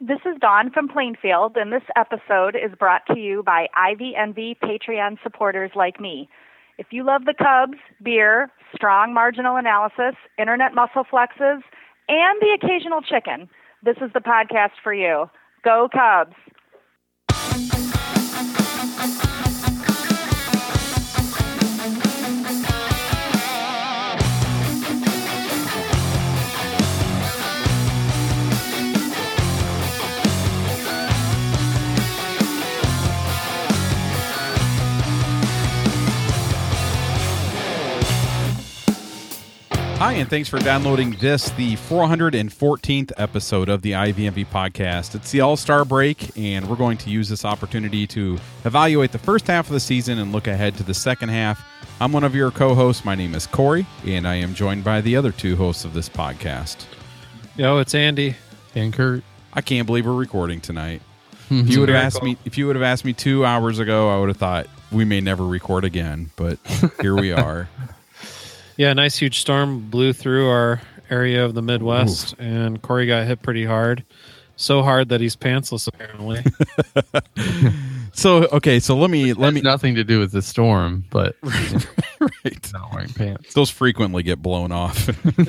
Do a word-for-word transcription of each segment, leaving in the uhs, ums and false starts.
This is Dawn from Plainfield, and this episode is brought to you by Ivy Envy Patreon supporters like me. If you love the Cubs, beer, strong marginal analysis, internet muscle flexes, and the occasional chicken, this is the podcast for you. Go Cubs! Hi, and thanks for downloading this, the four hundred fourteenth episode of the I V M V podcast. It's the All-Star break, and we're going to use this opportunity to evaluate the first half of the season and look ahead to the second half. I'm one of your co-hosts. My name is Corey, and I am joined by the other two hosts of this podcast. Yo, it's Andy and Kurt. I can't believe we're recording tonight. If you would have asked me, if you would have asked me two hours ago, I would have thought we may never record again, but here we are. Yeah, a nice huge storm blew through our area of the Midwest, Ooh. and Corey got hit pretty hard. So hard that he's pantsless, apparently. so, okay, so let me... It let me nothing to do with the storm, but... right. right. Not wearing pants. Those frequently get blown off.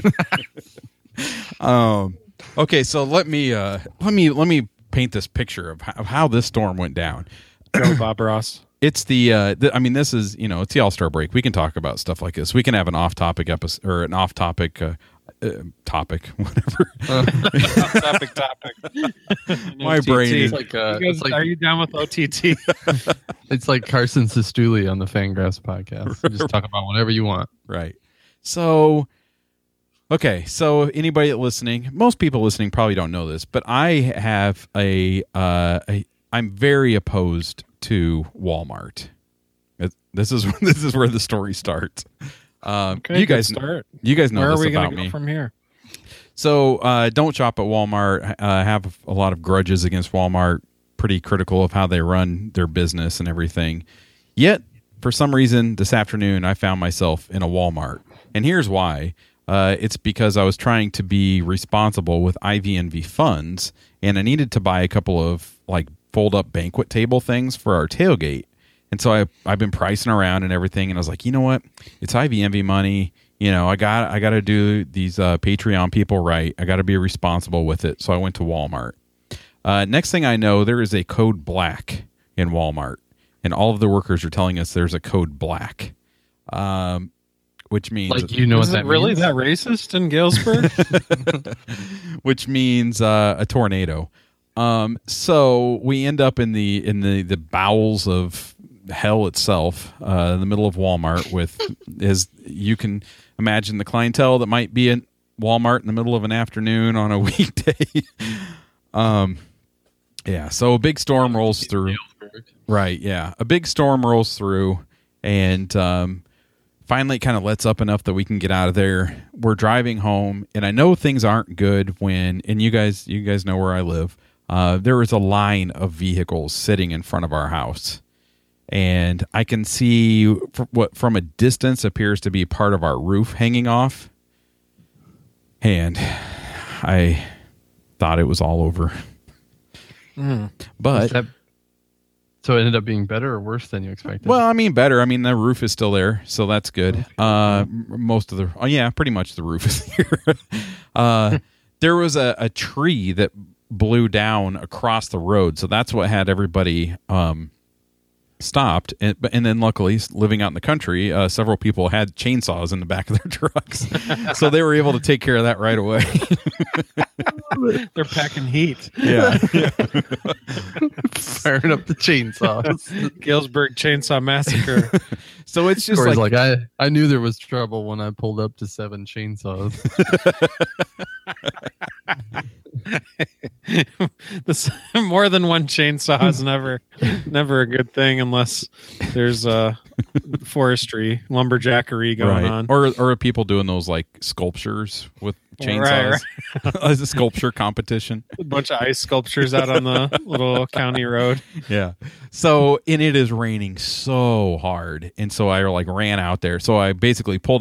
um. Okay, so let me, uh, let me, let me paint this picture of how, of how this storm went down. Go, Bob Ross. It's the, uh, the, I mean, this is, you know, it's the All-Star break. We can talk about stuff like this. We can have an off-topic episode or an off-topic uh, uh, topic, whatever. Uh, off-topic topic. My brain is like, uh, you guys, like, are you down with O T T? It's like Carson Sestouli on the Fangraphs podcast. Just talk about whatever you want. Right. So, okay. So anybody listening, most people listening probably don't know this, but I have a, uh, a I'm very opposed to Walmart. This is this is where the story starts. Um, okay, you guys start. You guys know where this are we about gonna go me. From here. So uh, don't shop at Walmart. Uh, I have a lot of grudges against Walmart. Pretty critical of how they run their business and everything. Yet, for some reason, this afternoon I found myself in a Walmart, and here's why. Uh, it's because I was trying to be responsible with I V N V funds, and I needed to buy a couple of like fold-up banquet table things for our tailgate. And so I, I've been pricing around and everything, and I was like, you know what? It's I V M V money. You know, I got I got to do these uh, Patreon people right. I got to be responsible with it. So I went to Walmart. Uh, next thing I know, there is a code black in Walmart, and all of the workers are telling us there's a code black, um, which means like you know is what that it really means? that racist in Galesburg? Which means uh, a tornado. Um, so we end up in the in the, the bowels of hell itself, uh, in the middle of Walmart with, as you can imagine, the clientele that might be at Walmart in the middle of an afternoon on a weekday. um, yeah. So a big storm rolls through. Right. Yeah. A big storm rolls through, and um, finally it kind of lets up enough that we can get out of there. We're driving home, and I know things aren't good when, and you guys, you guys know where I live. Uh, there was a line of vehicles sitting in front of our house, and I can see what from a distance appears to be part of our roof hanging off, and I thought it was all over. Mm. But that, so it ended up being better or worse than you expected? Well, I mean, better. I mean, the roof is still there, so that's good. Uh, most of the, oh yeah, pretty much the roof is here. uh, there was a, a tree that blew down across the road, so that's what had everybody um, stopped. And, and then, luckily, living out in the country, uh, several people had chainsaws in the back of their trucks, so they were able to take care of that right away. They're packing heat. Yeah, yeah. Firing up the chainsaws. Galesburg Chainsaw Massacre. So it's just Corey's like, like I, I knew there was trouble when I pulled up to seven chainsaws. This, more than one chainsaw is never never a good thing unless there's uh, forestry, lumberjackery going right. on. Or or are people doing those like sculptures with chainsaws right, right. as a sculpture competition? A bunch of ice sculptures out on the little county road. Yeah. So, and it is raining so hard. And so I like ran out there. So I basically pulled up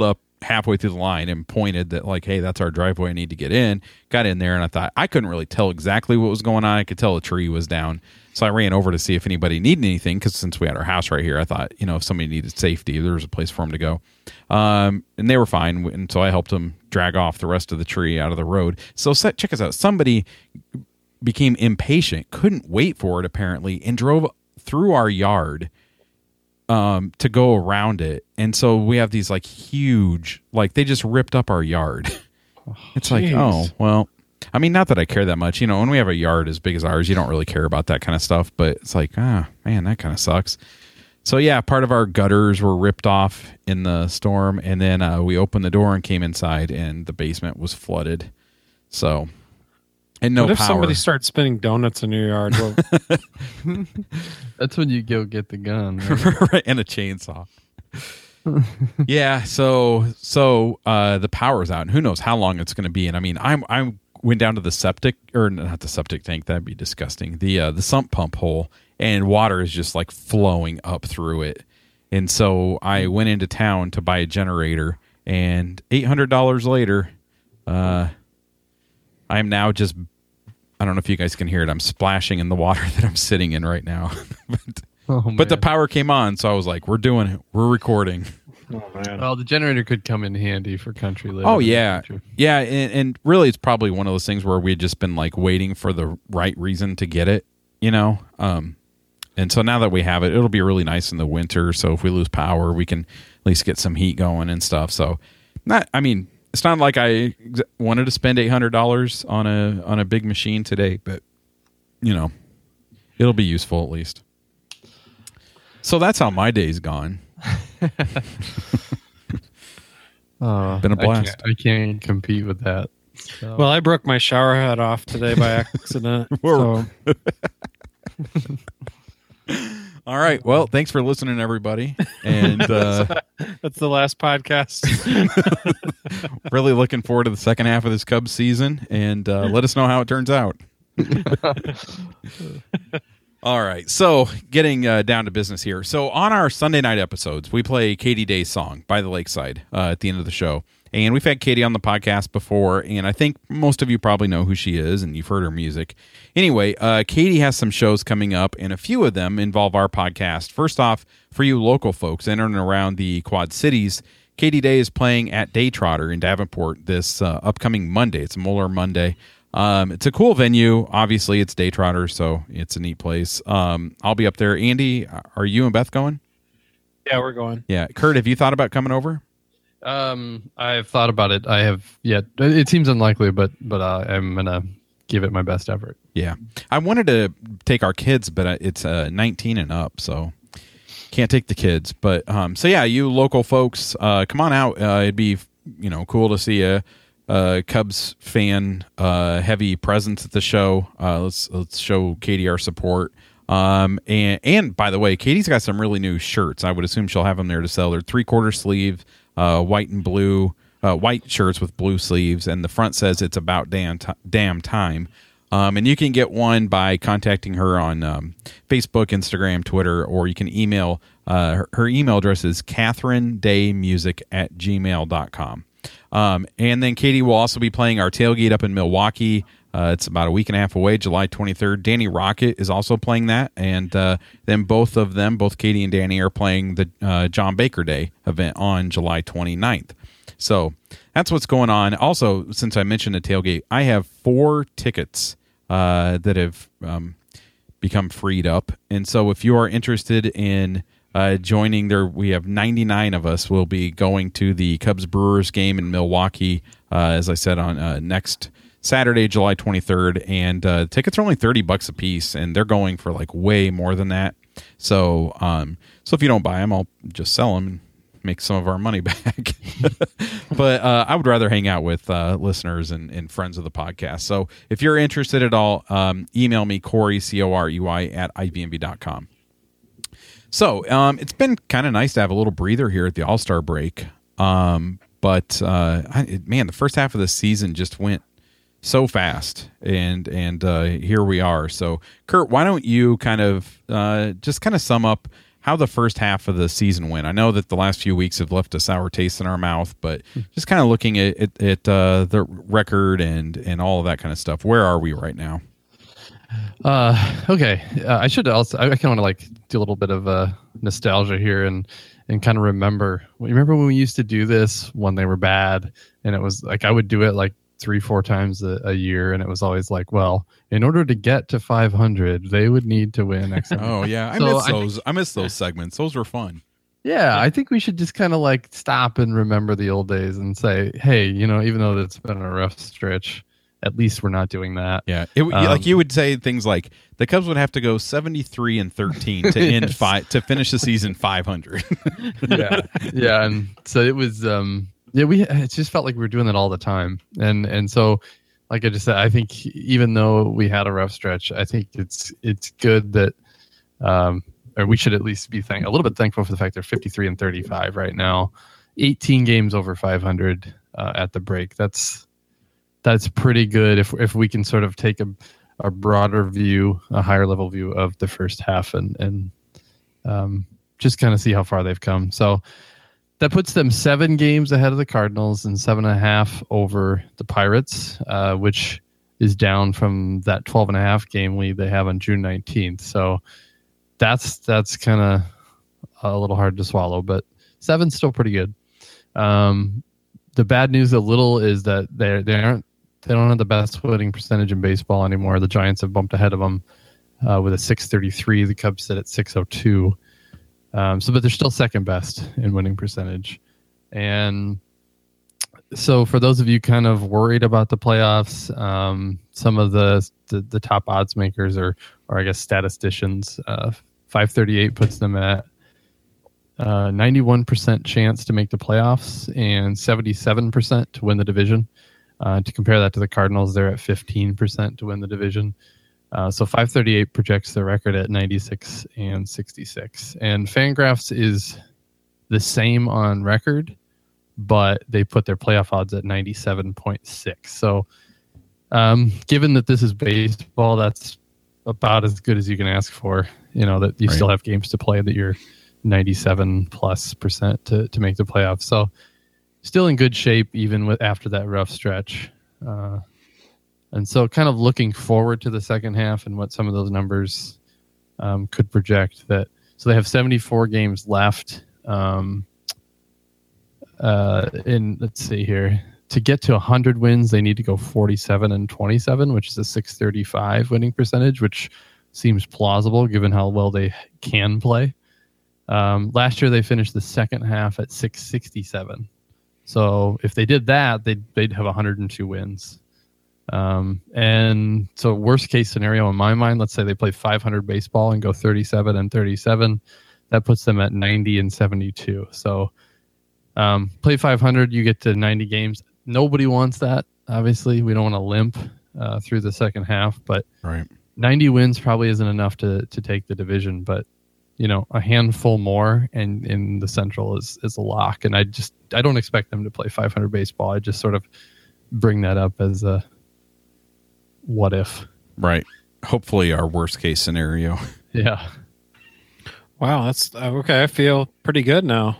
halfway through the line and pointed that like, hey, that's our driveway. I need to get in. Got in there, and I thought I couldn't really tell exactly what was going on. I could tell a tree was down. So I ran over to see if anybody needed anything, because since we had our house right here, I thought, you know, if somebody needed safety, there was a place for them to go. Um, and they were fine. And so I helped them drag off the rest of the tree out of the road. So check us out. Somebody became impatient, couldn't wait for it apparently, and drove through our yard um, to go around it. And so we have these like huge, like they just ripped up our yard. Oh, it's geez. Like, oh, well. I mean, not that I care that much. You know, when we have a yard as big as ours, you don't really care about that kind of stuff. But it's like, ah, man, that kind of sucks. So, yeah, part of our gutters were ripped off in the storm. And then uh, we opened the door and came inside, and the basement was flooded. So, and no what if power. somebody starts spinning donuts in your yard? Well, that's when you go get the gun. Right? Right, and a chainsaw. Yeah, so so uh, the power's out, and who knows how long it's going to be. And I mean, I'm I'm went down to the septic, or not the septic tank, that'd be disgusting. The uh, the sump pump hole, and water is just like flowing up through it. And so I went into town to buy a generator, and eight hundred dollars later, uh, I'm now just, I don't know if you guys can hear it, I'm splashing in the water that I'm sitting in right now. but, oh, but the power came on, so I was like, we're doing it. We're recording. Oh, man. Well, the generator could come in handy for country living. Oh, yeah. Yeah, and, and really it's probably one of those things where we had just been like waiting for the right reason to get it, you know? Um, and so now that we have it, it'll be really nice in the winter. So if we lose power, we can at least get some heat going and stuff. So not, I mean, it's not like I wanted to spend eight hundred dollars on a, on a big machine today, but you know, it'll be useful at least. So that's how my day's gone. Oh, been a blast. I can't, I can't compete with that. So. Well, I broke my shower head off today by accident. so. All right. Well, thanks for listening, everybody. And uh, that's the last podcast. Really looking forward to the second half of this Cubs season, and uh, let us know how it turns out. All right, so getting uh, down to business here. So on our Sunday night episodes, we play Katie Day's song, By the Lakeside, uh, at the end of the show. And we've had Katie on the podcast before, and I think most of you probably know who she is, and you've heard her music. Anyway, uh, Katie has some shows coming up, and a few of them involve our podcast. First off, for you local folks in and around the Quad Cities, Katie Day is playing at Day Trotter in Davenport this uh, upcoming Monday. It's Moeller Monday. Um, it's a cool venue. Obviously, it's Day Trotter, so it's a neat place. Um, I'll be up there. Andy, are you and Beth going? Yeah, we're going. Yeah. Kurt, have you thought about coming over? Um, I've thought about it. I have yet. It seems unlikely, but but uh, I'm gonna give it my best effort. Yeah, I wanted to take our kids, but it's uh, nineteen and up, so can't take the kids. But um, so yeah, you local folks, uh, come on out. Uh, it'd be you know cool to see a. Uh, Cubs fan, uh, heavy presence at the show. Uh, let's let's show Katie our support. Um, and and by the way, Katie's got some really new shirts. I would assume she'll have them there to sell. They're three quarter sleeve, uh, white and blue, uh, white shirts with blue sleeves, and the front says it's about damn t- damn time. Um, and you can get one by contacting her on um, Facebook, Instagram, Twitter, or you can email. Uh, her, her email address is catherine day music at gmail dot com. Um, and then Katie will also be playing our tailgate up in Milwaukee. Uh, it's about a week and a half away, July twenty-third. Danny Rocket is also playing that. And uh, then both of them, both Katie and Danny, are playing the uh, John Baker Day event on July twenty-ninth. So that's what's going on. Also, since I mentioned the tailgate, I have four tickets uh, that have um, become freed up. And so if you are interested in Uh, joining there, we have ninety-nine of us will be going to the Cubs Brewers game in Milwaukee, uh, as I said, on uh, next Saturday, July twenty-third. And uh, tickets are only thirty bucks a piece, and they're going for like way more than that. So, um, so if you don't buy them, I'll just sell them and make some of our money back. But uh, I would rather hang out with uh, listeners and, and friends of the podcast. So if you're interested at all, um, email me, Corey, C O R E Y, at I V M V dot com. So um, it's been kind of nice to have a little breather here at the All-Star break. Um, but, uh, I, man, the first half of the season just went so fast. And and uh, here we are. So, Kurt, why don't you kind of uh, just kind of sum up how the first half of the season went. I know that the last few weeks have left a sour taste in our mouth, but just kind of looking at, at, at uh, the record and, and all of that kind of stuff. Where are we right now? Uh, okay. Uh, I should also, I kind of want to like do a little bit of uh, nostalgia here and, and kind of remember, remember when we used to do this when they were bad, and it was like, I would do it like three, four times a, a year. And it was always like, well, in order to get to five hundred, they would need to win X. Oh yeah. I So miss I those. I miss those segments. Those were fun. Yeah, I think we should just kind of like stop and remember the old days and say, hey, you know, even though it's been a rough stretch, at least we're not doing that. Yeah, it, um, like you would say things like the Cubs would have to go seventy-three and thirteen to end Yes. five to finish the season five hundred. yeah, yeah, and so it was. Um, yeah, we it just felt like we were doing that all the time, and and so, like I just said, I think even though we had a rough stretch, I think it's it's good that, um, or we should at least be thank a little bit thankful for the fact they're fifty-three and thirty-five right now, eighteen games over five hundred uh, at the break. That's that's pretty good if if we can sort of take a a broader view, a higher level view of the first half, and and um, just kind of see how far they've come. So that puts them seven games ahead of the Cardinals and seven and a half over the Pirates, uh, which is down from that twelve and a half game lead they have on June nineteenth. So that's that's kind of a little hard to swallow, but seven's still pretty good. Um, the bad news a little is that they they aren't they don't have the best winning percentage in baseball anymore. The Giants have bumped ahead of them uh, with a six thirty-three. The Cubs sit at six oh two. Um, so, but they're still second best in winning percentage. And so for those of you kind of worried about the playoffs, um, some of the, the, the top odds makers or, or I guess statisticians, uh, five thirty-eight puts them at uh, ninety-one percent chance to make the playoffs and seventy-seven percent to win the division. Uh, to compare that to the Cardinals, they're at fifteen percent to win the division. Uh, so five thirty-eight projects the record at ninety-six and sixty-six. And Fangraphs is the same on record, but they put their playoff odds at ninety-seven point six. So um, given that this is baseball, that's about as good as you can ask for, you know, that you Right. still have games to play, that you're ninety-seven plus percent to, to make the playoffs. So still in good shape, even with after that rough stretch. Uh, And so kind of looking forward to the second half and what some of those numbers um, could project that. So they have seventy-four games left. Um, uh, in let's see here, to get to one hundred wins, they need to go forty-seven and twenty-seven, which is a six thirty-five winning percentage, which seems plausible given how well they can play. Um, last year, they finished the second half at six sixty-seven. So if they did that, they'd, they'd have one hundred two wins. Um, and so worst case scenario in my mind, let's say they play five hundred baseball and go thirty-seven and thirty-seven. That puts them at ninety and seventy-two. So um, play five hundred, you get to ninety games. Nobody wants that. Obviously, we don't want to limp uh, through the second half, but Right. ninety wins probably isn't enough to to take the division. But you know, a handful more and in the Central is is a lock. And I just I don't expect them to play five hundred baseball. I just sort of bring that up as a what if. Right. Hopefully our worst case scenario. Yeah. Wow, that's uh, okay. I feel pretty good now.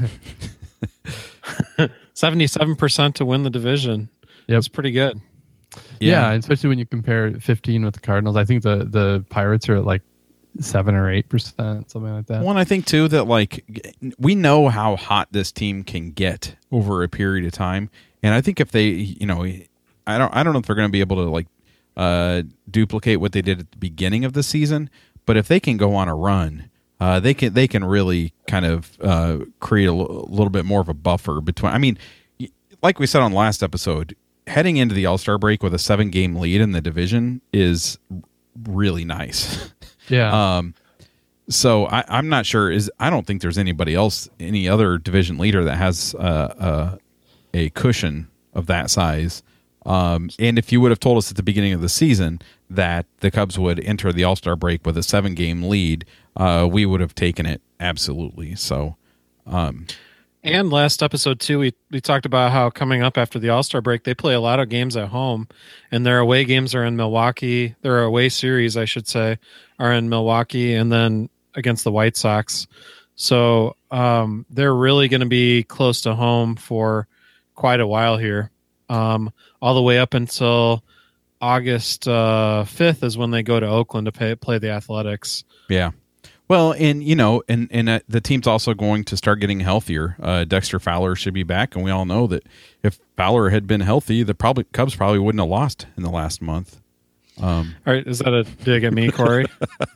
seventy-seven percent to win the division. Yep. That's pretty good. Yeah, especially when you compare fifteen with the Cardinals. I think the, the Pirates are at like seven or eight percent, something like that. One, I think too that like we know how hot this team can get over a period of time, and I think if they, you know, I don't, I don't know if they're going to be able to like uh, duplicate what they did at the beginning of the season, but if they can go on a run, uh, they can they can really kind of uh, create a l- little bit more of a buffer between. I mean, like we said on the last episode, heading into the All-Star break with a seven game lead in the division is really nice. Yeah. Um, so I, I'm not sure. Is I don't think there's anybody else, any other division leader that has uh, uh, a cushion of that size. Um, and if you would have told us at the beginning of the season that the Cubs would enter the All-Star break with a seven-game lead, uh, we would have taken it absolutely. So, um, And last episode too, we we talked about how coming up after the All-Star break, they play a lot of games at home, and their away games are in Milwaukee. Their away series, I should say, are in Milwaukee, and then against the White Sox. So um, they're really going to be close to home for quite a while here, um, all the way up until August uh, fifth is when they go to Oakland to pay, play the Athletics. Yeah. Well, and, you know, and, and uh, the team's also going to start getting healthier. Uh, Dexter Fowler should be back, and we all know that if Fowler had been healthy, the probably Cubs probably wouldn't have lost in the last month. Um, All right, is that a dig at me, Corey?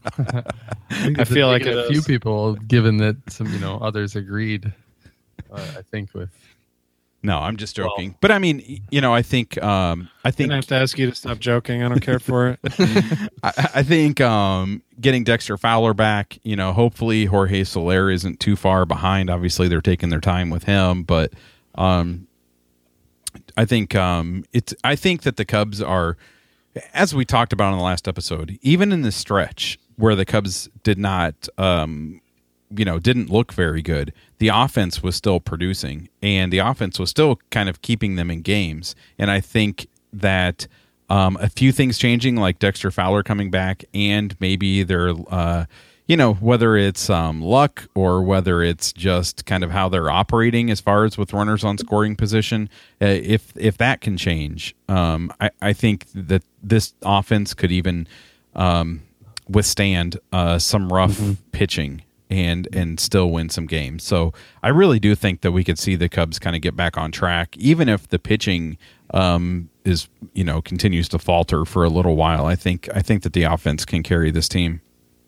I, I feel like it it a few is. people, given that some you know others agreed. Uh, I think with no, I'm just joking. Well, but I mean, you know, I think um, I think I have to ask you to stop joking. I don't care for it. I, I think um, getting Dexter Fowler back, you know, hopefully Jorge Soler isn't too far behind. Obviously, they're taking their time with him, but um, I think um, it's. I think that the Cubs are. As we talked about in the last episode, even in the stretch where the Cubs did not, um, you know, didn't look very good, the offense was still producing, and the offense was still kind of keeping them in games. And I think that um, a few things changing, like Dexter Fowler coming back, and maybe they're, uh, you know, whether it's um, luck or whether it's just kind of how they're operating as far as with runners on scoring position, uh, if if that can change, um, I, I think that this offense could even um, withstand uh, some rough mm-hmm. pitching and and still win some games. So I really do think that we could see the Cubs kind of get back on track, even if the pitching um, is you know continues to falter for a little while. I think I think that the offense can carry this team.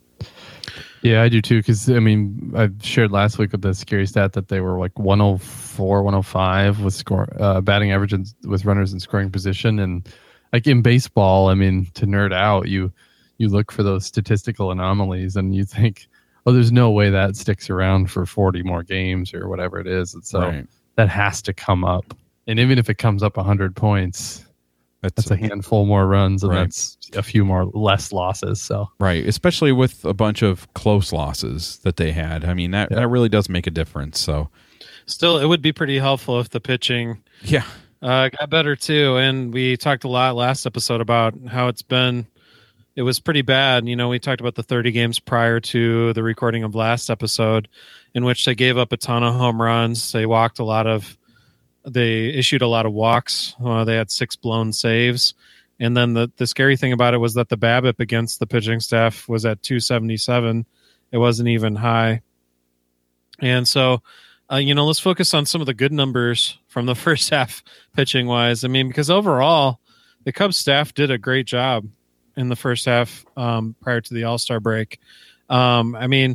Yeah, I do too. Because I mean, I shared last week with the scary stat that they were like one oh four, one oh five with score uh, batting average and, with runners in scoring position, and like in baseball, I mean, to nerd out, you you look for those statistical anomalies, and you think, oh, there's no way that sticks around for forty more games or whatever it is. And so right. that has to come up, and even if it comes up one hundred points. That's, that's a handful more runs, and right. that's a few more less losses. So right, especially with a bunch of close losses that they had. I mean, that, yeah. that really does make a difference. So, still, it would be pretty helpful if the pitching, yeah, uh, got better too. And we talked a lot last episode about how it's been. It was pretty bad. You know, we talked about the thirty games prior to the recording of last episode, in which they gave up a ton of home runs. They walked a lot of. They issued a lot of walks. Uh, they had six blown saves. And then the, the scary thing about it was that the BABIP against the pitching staff was at two seventy-seven. It wasn't even high. And so, uh, you know, let's focus on some of the good numbers from the first half pitching wise. I mean, because overall, the Cubs staff did a great job in the first half um, prior to the All-Star break. Um, I mean,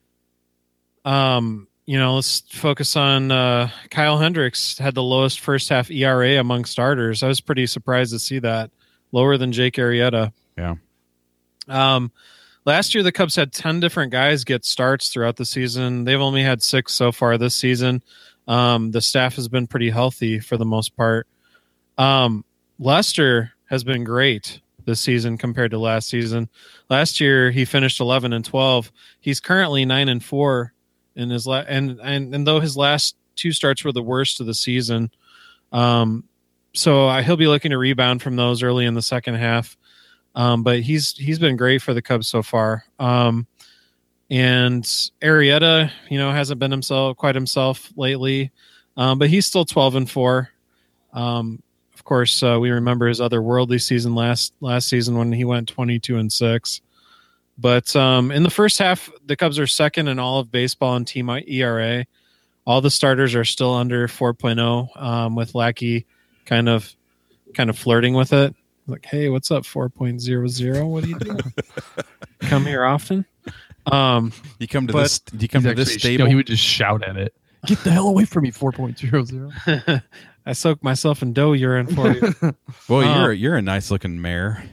um, You know, let's focus on uh, Kyle Hendricks had the lowest first half E R A among starters. I was pretty surprised to see that, lower than Jake Arrieta. Yeah. Um, last year the Cubs had ten different guys get starts throughout the season. They've only had six so far this season. Um, the staff has been pretty healthy for the most part. Um, Lester has been great this season compared to last season. Last year he finished eleven and twelve. He's currently nine and four. In his la- and, and and though his last two starts were the worst of the season, um, so I, he'll be looking to rebound from those early in the second half. Um, but he's he's been great for the Cubs so far. Um, and Arrieta, you know, hasn't been himself quite himself lately, um, but he's still twelve and four. Um, of course, uh, we remember his otherworldly season last last season when he went twenty-two and six. But um, in the first half, the Cubs are second in all of baseball in team E R A. All the starters are still under four point oh, um, with Lackey kind of kind of flirting with it. Like, hey, what's up, four point oh oh? What are you doing? Come here often? Um, you come to but, this You come to this stable? You know, he would just shout at it. Get the hell away from me, four point oh oh. I soak myself in dough urine for you. Boy, um, you're, you're a nice-looking mare.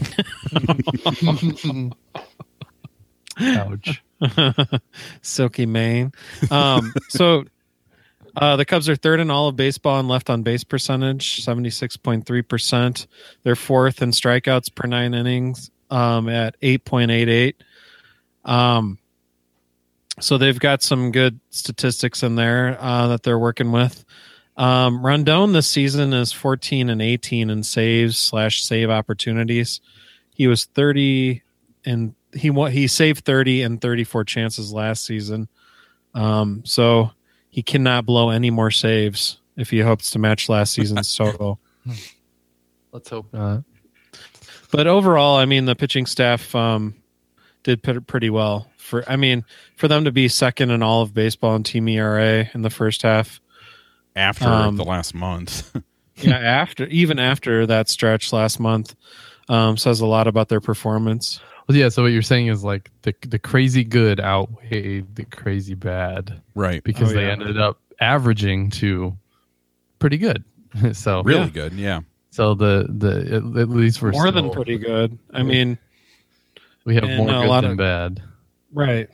Ouch. Silky mane. Um, so uh, the Cubs are third in all of baseball in left on base percentage, seventy-six point three percent. They're fourth in strikeouts per nine innings um, at eight point eight eight. Um, so they've got some good statistics in there uh, that they're working with. Um, Rondon this season is fourteen and eighteen in saves slash save opportunities. He was thirty and he wa- he saved thirty and thirty-four chances last season. Um, so he cannot blow any more saves if he hopes to match last season's total. Let's hope not. But overall, I mean, the pitching staff um, did p- pretty well. For I mean, for them to be second in all of baseball in team E R A in the first half. After Um, the last month. Yeah, after even after that stretch last month, um, says a lot about their performance. Well, yeah. So what you're saying is like the the crazy good outweighed the crazy bad, Right. because Oh, they yeah. ended up averaging to pretty good. So Really Yeah. good. Yeah. So the the at, at least we're More than still- pretty good. I mean, We have and more a good lot than of- bad. right?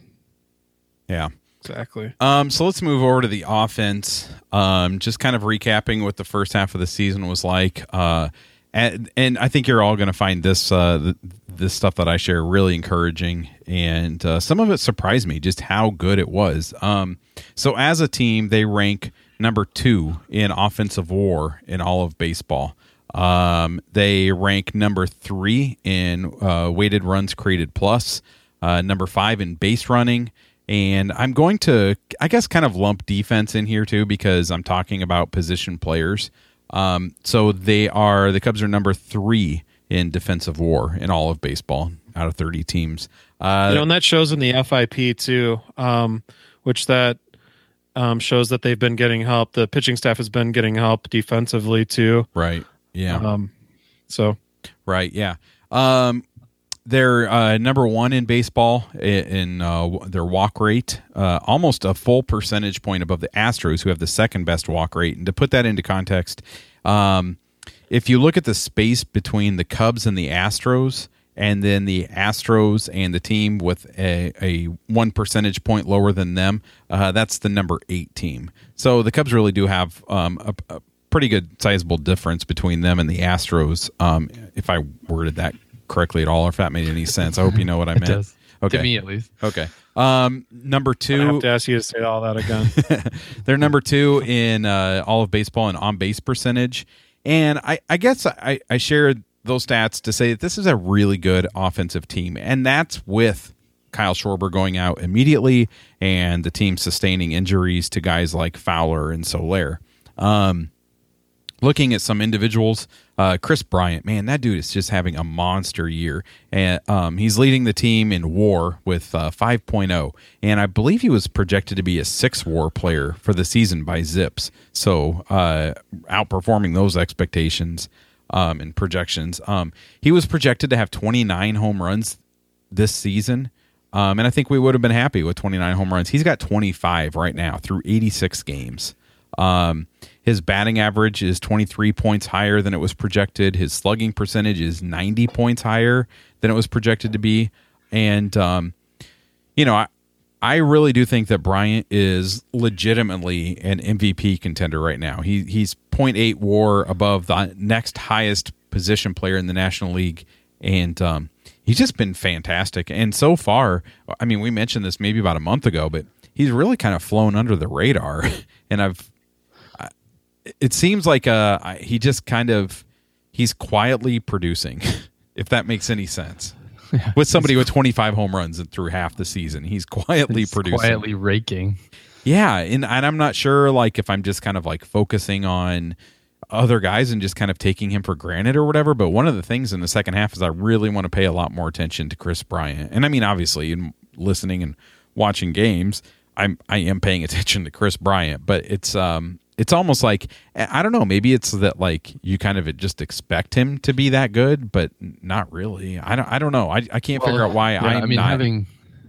Yeah. Exactly. Um, so let's move over to the offense. Um, just kind of recapping what the first half of the season was like. Uh, and, and I think you're all going to find this uh, th- this stuff that I share really encouraging, and uh, some of it surprised me just how good it was. Um, so as a team, they rank number two in offensive WAR in all of baseball. Um, they rank number three in uh, weighted runs created plus, uh, number five in base running. And I'm going to, I guess, kind of lump defense in here too, because I'm talking about position players. Um, so they are, the Cubs are number three in defensive WAR in all of baseball out of thirty teams. Uh, You know, and that shows in the F I P too, um, which that um, shows that they've been getting help. The pitching staff has been getting help defensively too. right. Yeah. Um, so Right. Yeah. Um, they're uh, number one in baseball in, in uh, their walk rate, uh, almost a full percentage point above the Astros, who have the second best walk rate. And to put that into context, um, if you look at the space between the Cubs and the Astros, and then the Astros and the team with a, a one percentage point lower than them, uh, that's the number eight team. So the Cubs really do have um, a, a pretty good sizable difference between them and the Astros, um, if I worded that correctly at all, or if that made any sense. I hope you know what I It meant. does. Okay. To me, at least. Okay. Um, number I two, have to ask you to say all that again. they're number two in uh, all of baseball in on base percentage. And I, I guess I, I shared those stats to say that this is a really good offensive team. And that's with Kyle Schwarber going out immediately and the team sustaining injuries to guys like Fowler and Soler. Um, looking at some individuals, uh, Chris Bryant, man, that dude is just having a monster year. And um, he's leading the team in WAR with uh, five point oh. And I believe he was projected to be a six WAR player for the season by Zips. So uh, outperforming those expectations um, and projections. Um, he was projected to have twenty-nine home runs this season. Um, and I think we would have been happy with twenty-nine home runs. He's got twenty-five right now through eighty-six games. Um, his batting average is twenty-three points higher than it was projected. His slugging percentage is ninety points higher than it was projected to be. And, um, you know, I, I really do think that Bryant is legitimately an M V P contender right now. He He's point eight WAR above the next highest position player in the National League. And um, he's just been fantastic. And so far, I mean, we mentioned this maybe about a month ago, but he's really kind of flown under the radar. And I've, I, it seems like uh, he just kind of, he's quietly producing, if that makes any sense. Yeah, with somebody with twenty-five home runs through half the season, he's quietly he's producing. quietly raking. Yeah, and, and I'm not sure like if I'm just kind of like focusing on other guys and just kind of taking him for granted or whatever. But one of the things in the second half is I really want to pay a lot more attention to Chris Bryant. And I mean, obviously, in listening and watching games, I'm I am paying attention to Chris Bryant. But it's um it's almost like I don't know. Maybe it's that like you kind of just expect him to be that good, but not really. I don't I don't know. I I can't Well, figure out why yeah, I'm I mean, not. having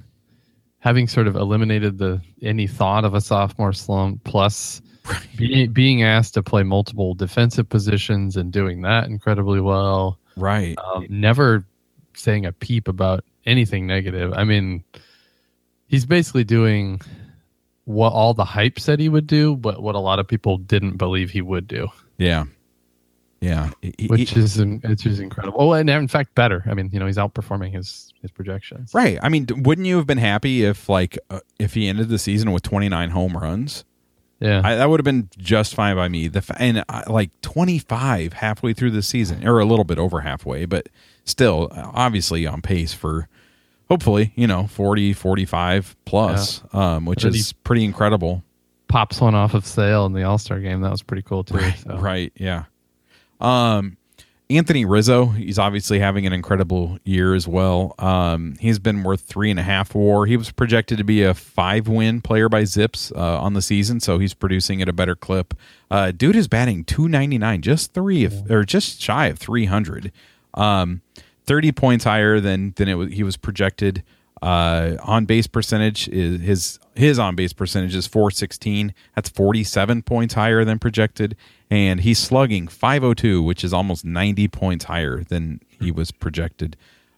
having sort of eliminated the any thought of a sophomore slump, plus be, being asked to play multiple defensive positions and doing that incredibly well. Right. Um, never saying a peep about anything negative. I mean, he's basically doing what all the hype said he would do, but what a lot of people didn't believe he would do. Yeah. Yeah. He- Which he- is which is incredible. Oh, and in fact, better. I mean, you know, he's outperforming his his projections. Right. I mean, d- wouldn't you have been happy if like uh, if he ended the season with twenty-nine home runs? Yeah. I, that would have been just fine by me. The fa- and uh, like twenty-five halfway through the season, or a little bit over halfway, but still, uh, obviously on pace for hopefully, you know, forty, forty-five plus, yeah. um, which is pretty incredible. Pops one off of Sale in the All-Star game. That was pretty cool too. Right, so. right yeah. Um, Anthony Rizzo, he's obviously having an incredible year as well. Um, he's been worth three and a half WAR. He was projected to be a five-win player by Zips uh, on the season, so he's producing at a better clip. Uh, dude is batting two ninety-nine, just three of, or just shy of three hundred. Um, thirty points higher than than it was, he was projected. Uh, on base percentage is his his on base percentage is four sixteen. That's forty-seven points higher than projected, and he's slugging five oh two, which is almost ninety points higher than he was projected.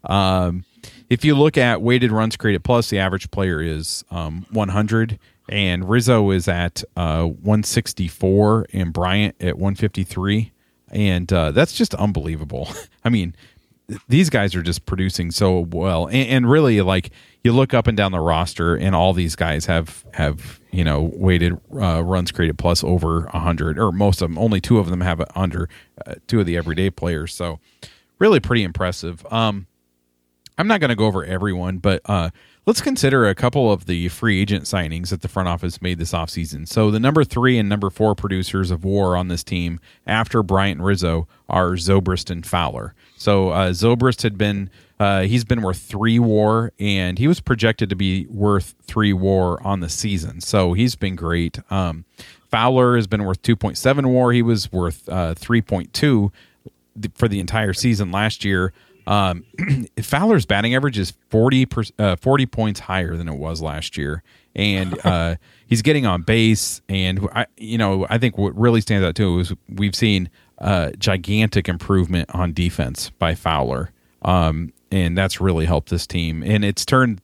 Um, if you look at weighted runs created plus, the average player is um, one hundred, and Rizzo is at uh, one sixty-four, and Bryant at one fifty-three, and uh, that's just unbelievable. I mean, these guys are just producing so well, and, and really, like, you look up and down the roster, and all these guys have have you know weighted uh, runs created plus over a hundred, or most of them. Only two of them have it under uh, two of the everyday players. So, really pretty impressive. Um, I'm not going to go over everyone, but uh, let's consider a couple of the free agent signings that the front office made this offseason. So the number three and number four producers of WAR on this team after Bryant and Rizzo are Zobrist and Fowler. So uh, Zobrist had been uh, he's been worth three WAR, and he was projected to be worth three WAR on the season. So he's been great. Um, Fowler has been worth two point seven WAR. He was worth uh, three point two for the entire season last year. Um, Fowler's batting average is forty, per, uh, forty points higher than it was last year, and uh, he's getting on base. And I, you know, I think what really stands out too is we've seen uh, gigantic improvement on defense by Fowler, um, and that's really helped this team. And it's turned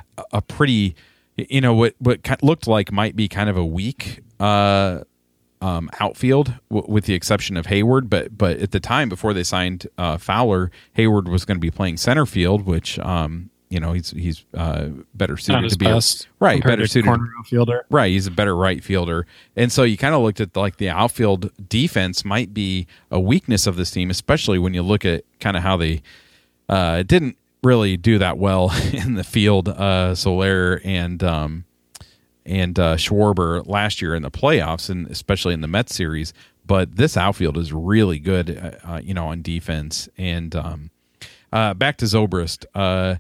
a pretty, you know, what what looked like might be kind of a weak Uh, Um, outfield, w- with the exception of Hayward, but but at the time before they signed uh, Fowler, Hayward was going to be playing center field, which um, you know he's he's uh, better suited to be best, a, right, better suited corner outfielder. Right, he's a better right fielder, and so you kind of looked at the, like the outfield defense might be a weakness of this team, especially when you look at kind of how they uh, didn't really do that well in the field. Uh, Soler and um, and uh, Schwarber last year in the playoffs, and especially in the Mets series. But this outfield is really good, uh, you know, on defense. And um, uh, back to Zobrist. Uh,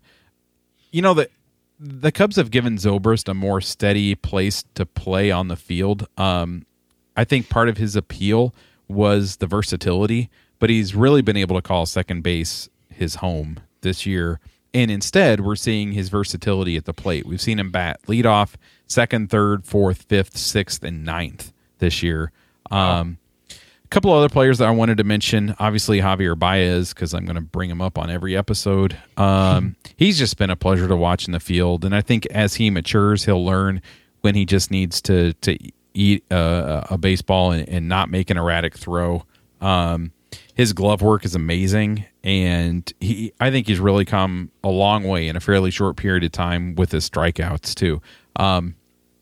you know, the, the Cubs have given Zobrist a more steady place to play on the field. Um, I think part of his appeal was the versatility, but he's really been able to call second base his home this year. And instead, we're seeing his versatility at the plate. We've seen him bat leadoff, second, third, fourth, fifth, sixth, and ninth this year. Um, a couple other players that I wanted to mention, obviously Javier Baez, because I'm going to bring him up on every episode. Um, he's just been a pleasure to watch in the field, and I think as he matures, he'll learn when he just needs to to eat a, a baseball and, and not make an erratic throw. Um, his glove work is amazing, and he I think he's really come a long way in a fairly short period of time with his strikeouts too. Um,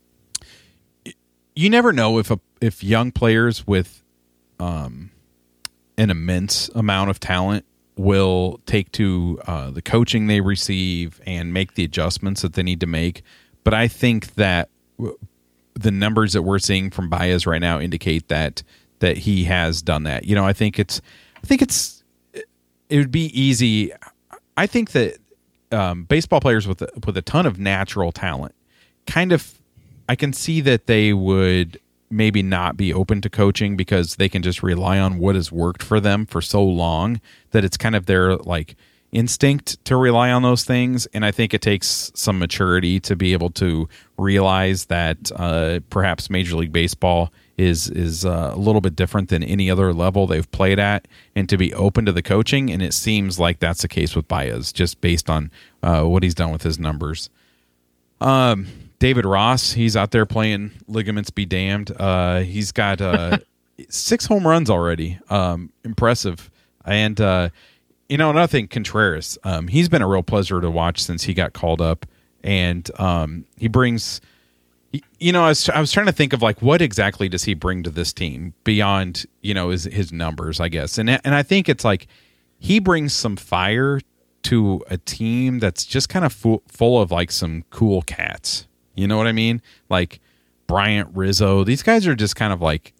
you never know if a if young players with um, an immense amount of talent will take to uh, the coaching they receive and make the adjustments that they need to make. But I think that w- the numbers that we're seeing from Baez right now indicate that that he has done that. You know, I think it's I think it's it would be easy. I think that um, baseball players with a, with a ton of natural talent, kind of, I can see that they would maybe not be open to coaching because they can just rely on what has worked for them for so long that it's kind of their like instinct to rely on those things. And I think it takes some maturity to be able to realize that uh, perhaps Major League Baseball is is uh, a little bit different than any other level they've played at, and to be open to the coaching. And it seems like that's the case with Baez, just based on uh, what he's done with his numbers. Um, David Ross, he's out there playing ligaments be damned. Uh, he's got uh, six home runs already. Um, impressive. And, uh, you know, another thing, Contreras, um, he's been a real pleasure to watch since he got called up. And um, he brings, you know, I was, I was trying to think of, like, what exactly does he bring to this team beyond, you know, his, his numbers, I guess. And, and I think it's like he brings some fire to a team that's just kind of fu- full of like some cool cats. You know what I mean? Like Bryant, Rizzo. These guys are just kind of like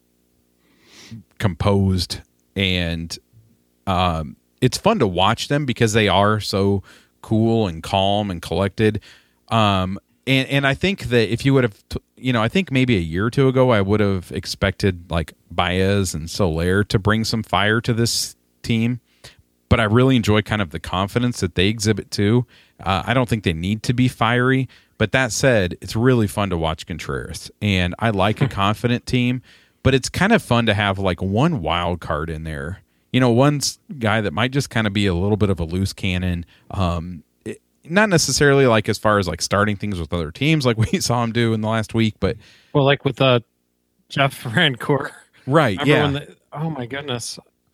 composed, and um, it's fun to watch them because they are so cool and calm and collected. Um, and, and I think that if you would have, t- you know, I think maybe a year or two ago, I would have expected like Baez and Soler to bring some fire to this team. But I really enjoy kind of the confidence that they exhibit too. Uh, I don't think they need to be fiery. But that said, it's really fun to watch Contreras. And I like a confident team. But it's kind of fun to have like one wild card in there. You know, one guy that might just kind of be a little bit of a loose cannon. Um, it, not necessarily like as far as like starting things with other teams like we saw him do in the last week. But well, like with uh, Jeff Francoeur. Right, Remember yeah. when the, oh, my goodness.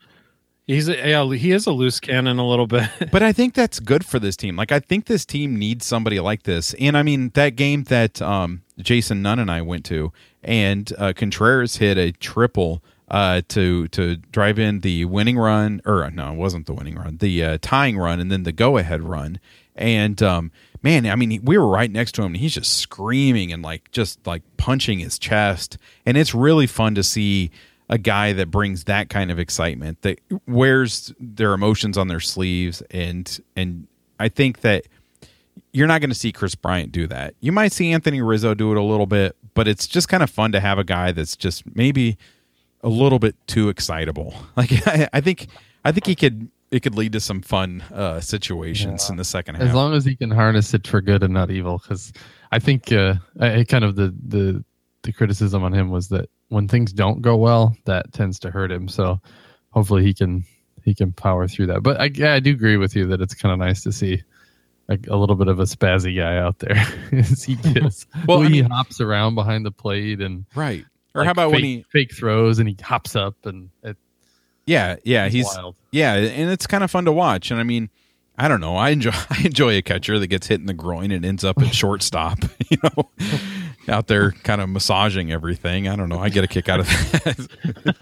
He's a, yeah, he is a loose cannon a little bit. But I think that's good for this team. Like, I think this team needs somebody like this. And I mean, that game that um, Jason Nunn and I went to, and uh, Contreras hit a triple uh, to to drive in the winning run, or no, it wasn't the winning run, the uh, tying run, and then the go ahead run. And um, man, I mean, we were right next to him, and he's just screaming and like just like punching his chest. And it's really fun to see a guy that brings that kind of excitement, that wears their emotions on their sleeves. And, and I think that you're not going to see Chris Bryant do that. You might see Anthony Rizzo do it a little bit, but it's just kind of fun to have a guy that's just maybe a little bit too excitable. Like, I, I think, I think he could, it could lead to some fun uh, situations yeah. in the second half. As long as he can harness it for good and not evil. Cause I think uh, I kind of the, the, the criticism on him was that when things don't go well, that tends to hurt him. So hopefully he can he can power through that. But I, yeah, I do agree with you that it's kind of nice to see a, a little bit of a spazzy guy out there as he gets. Well, when I mean, he hops around behind the plate and right. Or like how about fake, when he fake throws and he hops up and it, yeah, yeah, he's wild. Yeah, and it's kind of fun to watch. And I mean, I don't know. I enjoy I enjoy a catcher that gets hit in the groin and ends up at shortstop. You know, out there kind of massaging everything. I don't know. I get a kick out of that.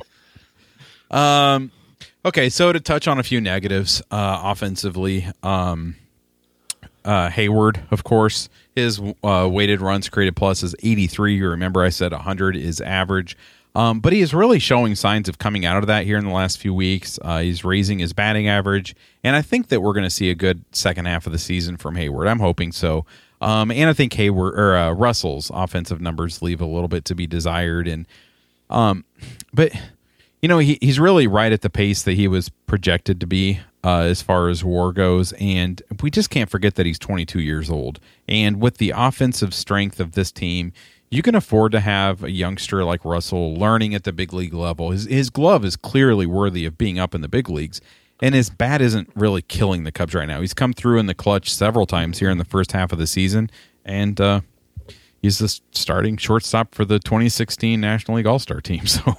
um, okay, so to touch on a few negatives uh, offensively, um, uh, Hayward, of course, his uh, weighted runs created plus is eighty-three. You remember I said one hundred is average. Um, but he is really showing signs of coming out of that here in the last few weeks. Uh, he's raising his batting average, and I think that we're going to see a good second half of the season from Hayward. I'm hoping so. Um, and I think Hayward or uh, Russell's offensive numbers leave a little bit to be desired. And um, but you know he, he's really right at the pace that he was projected to be uh, as far as W A R goes. And we just can't forget that he's twenty-two years old. And with the offensive strength of this team, you can afford to have a youngster like Russell learning at the big league level. His his glove is clearly worthy of being up in the big leagues, and his bat isn't really killing the Cubs right now. He's come through in the clutch several times here in the first half of the season, and uh, he's the starting shortstop for the twenty sixteen National League All-Star team. So,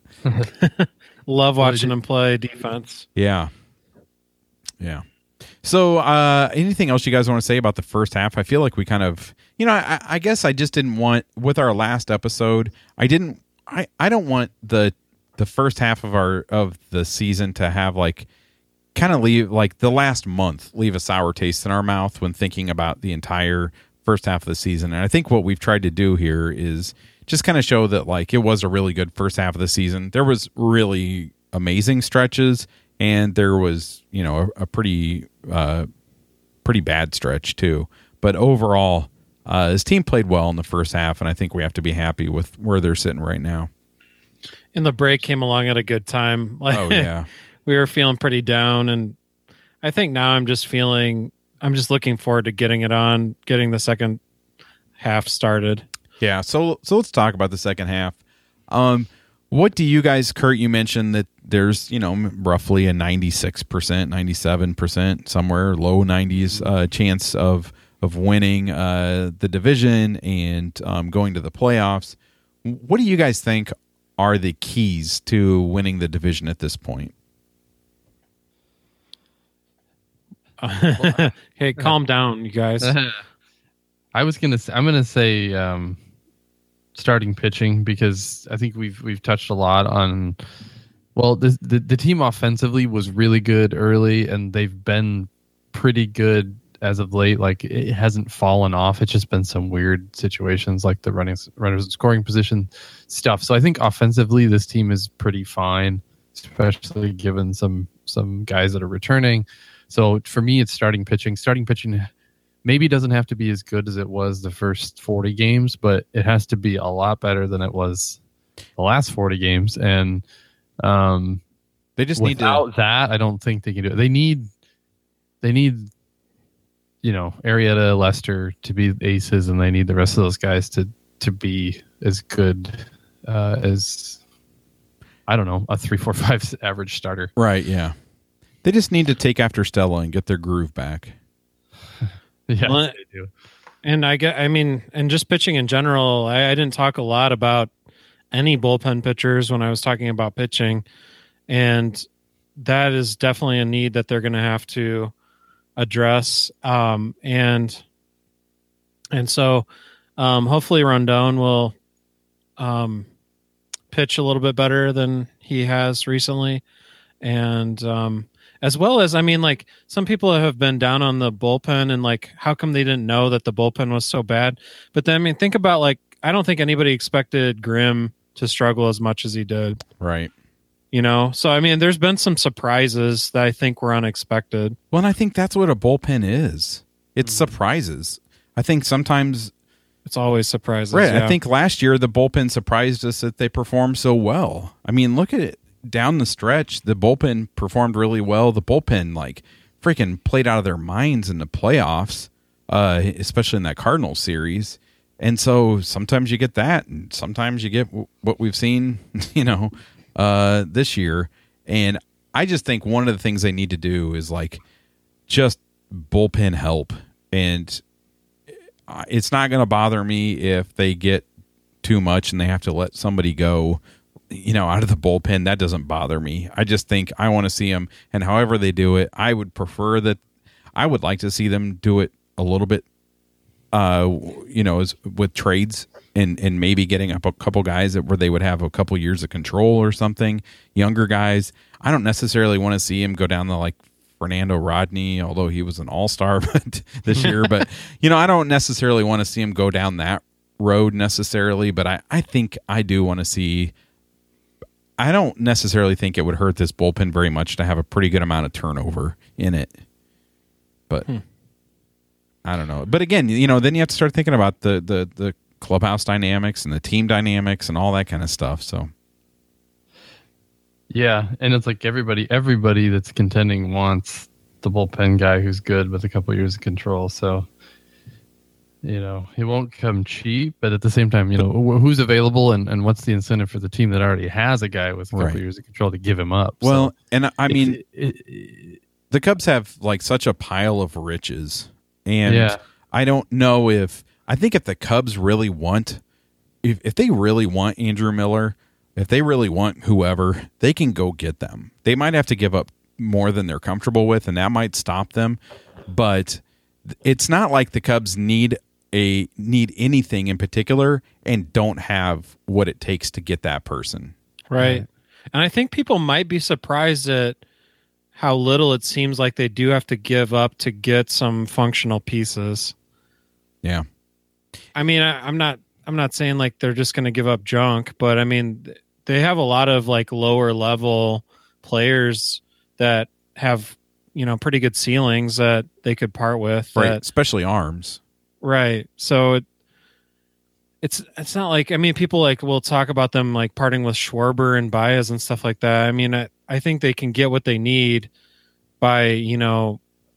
love watching him play defense. Yeah, yeah. So, uh, anything else you guys want to say about the first half? I feel like we kind of, you know, I, I guess I just didn't want, with our last episode, I didn't, I, I don't want the the first half of our of the season to have like kind of leave like the last month leave a sour taste in our mouth when thinking about the entire first half of the season. And I think what we've tried to do here is just kind of show that like it was a really good first half of the season. There was really amazing stretches, and there was, you know, a, a pretty uh, pretty bad stretch too. But overall, uh, his team played well in the first half, and I think we have to be happy with where they're sitting right now. And the break came along at a good time. Like, oh yeah, we were feeling pretty down, and I think now I'm just feeling. I'm just looking forward to getting it on, getting the second half started. Yeah. So so let's talk about the second half. Um, what do you guys, Kurt? You mentioned that there's, you know, roughly a ninety-six percent, ninety-seven percent, somewhere low nineties uh, chance of of winning uh, the division and um, going to the playoffs. What do you guys think are the keys to winning the division at this point? Hey, calm down, you guys. I was gonna. Say, I'm gonna say um, starting pitching, because I think we've we've touched a lot on. Well, the, the the team offensively was really good early, and they've been pretty good as of late. Like it hasn't fallen off. It's just been some weird situations like the running runners and scoring position stuff. So I think offensively this team is pretty fine, especially given some some guys that are returning. So for me, it's starting pitching. Starting pitching maybe doesn't have to be as good as it was the first forty games, but it has to be a lot better than it was the last forty games. And um, they just need to. Without that, I don't think they can do it. They need, they need, you know, Arrieta, Lester to be aces, and they need the rest of those guys to to be as good uh, as, I don't know, a three, four, five average starter. Right. Yeah. They just need to take after Stella and get their groove back. Yeah, Well, they do. And I get, I mean, and just pitching in general, I, I didn't talk a lot about any bullpen pitchers when I was talking about pitching. And that is definitely a need that they're going to have to address. Um, and, and so um, hopefully Rondon will um, pitch a little bit better than he has recently. And, um, as well as, I mean, like some people have been down on the bullpen and like, how come they didn't know that the bullpen was so bad? But then, I mean, think about like, I don't think anybody expected Grimm to struggle as much as he did. Right. You know? So, I mean, there's been some surprises that I think were unexpected. Well, and I think that's what a bullpen is. It's Mm. surprises. I think sometimes, It's always surprises. right. Yeah. I think last year the bullpen surprised us that they performed so well. I mean, look at it. Down the stretch, the bullpen performed really well. The bullpen, like, freaking played out of their minds in the playoffs, uh, especially in that Cardinals series. And so sometimes you get that, and sometimes you get w- what we've seen, you know, uh, this year. And I just think one of the things they need to do is, like, just bullpen help. And it's not going to bother me if they get too much and they have to let somebody go, you know, out of the bullpen. That doesn't bother me. I just think I want to see them, and however they do it, I would prefer that. I would like to see them do it a little bit, uh, you know, as with trades and and maybe getting up a couple guys that where they would have a couple years of control or something. Younger guys. I don't necessarily want to see him go down the like Fernando Rodney, although he was an all-star but this year. But you know, I don't necessarily want to see him go down that road necessarily. But I I think I do want to see. I don't necessarily think it would hurt this bullpen very much to have a pretty good amount of turnover in it. But hmm. I don't know. But again, you know, then you have to start thinking about the, the, the clubhouse dynamics and the team dynamics and all that kind of stuff. So, yeah, and it's like everybody, everybody that's contending wants the bullpen guy who's good with a couple years of control. So, you know, he won't come cheap, but at the same time, you know, who's available and, and what's the incentive for the team that already has a guy with a couple right. years of control to give him up? Well, so and I mean, it, it, it, the Cubs have like such a pile of riches, and yeah. I don't know if I think if the Cubs really want, if if they really want Andrew Miller, if they really want whoever, they can go get them. They might have to give up more than they're comfortable with, and that might stop them. But it's not like the Cubs need a need anything in particular and don't have what it takes to get that person. Right. And I think people might be surprised at how little it seems like they do have to give up to get some functional pieces. Yeah. I mean, I, I'm not I'm not saying like they're just going to give up junk, but I mean, they have a lot of like lower level players that have, you know, pretty good ceilings that they could part with. Right. That, especially arms. Right. So it, it's it's not like, I mean, people like will talk about them like parting with Schwarber and Baez and stuff like that. I mean, I, I think they can get what they need by, you know,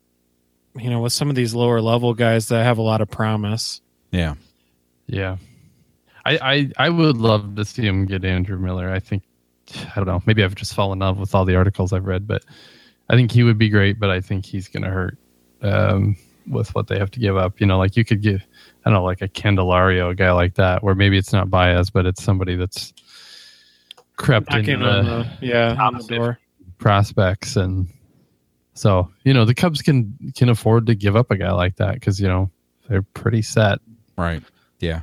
you know, with some of these lower level guys that have a lot of promise. Yeah. Yeah. I, I, I would love to see him get Andrew Miller. I think, I don't know, maybe I've just fallen in love with all the articles I've read, but I think he would be great, but I think he's going to hurt. Um, with what they have to give up, you know, like you could give, I don't know, like a Candelario, a guy like that, where maybe it's not Baez, but it's somebody that's crept Knocking into on the, the, yeah, top on the door. prospects. And so, you know, the Cubs can, can afford to give up a guy like that because, you know, they're pretty set. Right. Yeah.